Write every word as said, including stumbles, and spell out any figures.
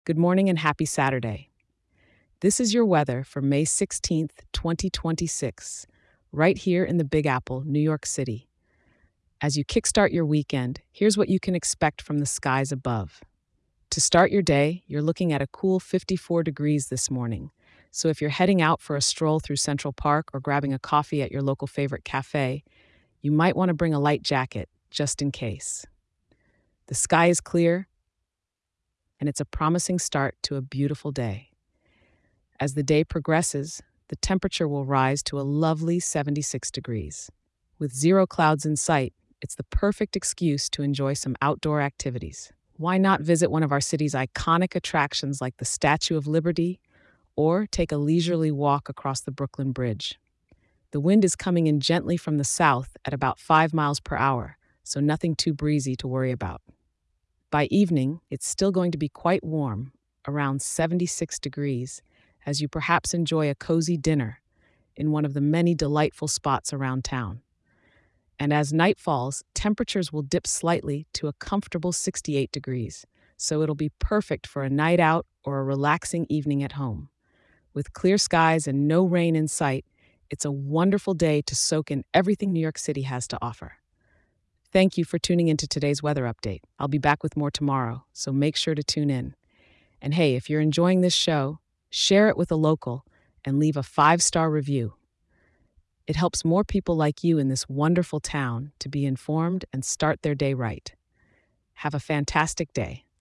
Good morning and happy Saturday. This is your weather for May sixteenth, twenty twenty-six, right here in the Big Apple, New York City. As you kickstart your weekend, here's what you can expect from the skies above. To start your day, you're looking at a cool fifty-four degrees this morning. So if you're heading out for a stroll through Central Park or grabbing a coffee at your local favorite cafe, you might want to bring a light jacket just in case. The sky is clear, and it's a promising start to a beautiful day. As the day progresses, the temperature will rise to a lovely seventy-six degrees. With zero clouds in sight, it's the perfect excuse to enjoy some outdoor activities. Why not visit one of our city's iconic attractions like the Statue of Liberty or take a leisurely walk across the Brooklyn Bridge? The wind is coming in gently from the south at about five miles per hour, so nothing too breezy to worry about. By evening, it's still going to be quite warm, around seventy-six degrees, as you perhaps enjoy a cozy dinner in one of the many delightful spots around town. And as night falls, temperatures will dip slightly to a comfortable sixty-eight degrees, so it'll be perfect for a night out or a relaxing evening at home. With clear skies and no rain in sight, it's a wonderful day to soak in everything New York City has to offer. Thank you for tuning into today's weather update. I'll be back with more tomorrow, so make sure to tune in. And hey, if you're enjoying this show, share it with a local and leave a five-star review. It helps more people like you in this wonderful town to be informed and start their day right. Have a fantastic day.